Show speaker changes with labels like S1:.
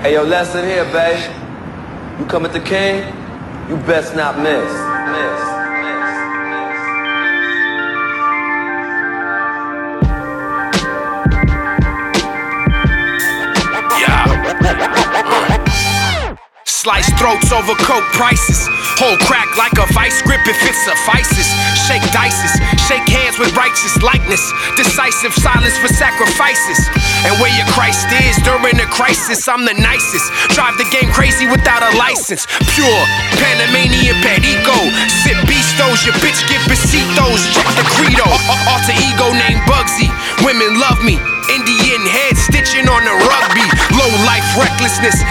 S1: Hey, yo, lesson here, babe. You come at the king, you best not miss.
S2: Slice throats over coke prices. Hold crack like a vice grip if it suffices. Shake dices, shake hands with righteous likeness. Decisive silence for sacrifices. And where your Christ is during a crisis, I'm the nicest. Drive the game crazy without a license. Pure, Panamanian Perico. Sip Beastos, your bitch get besitos. Check the credo. Alter ego named Bugsy. Women love me. Indian head stitching on the rugby. Low life recklessness,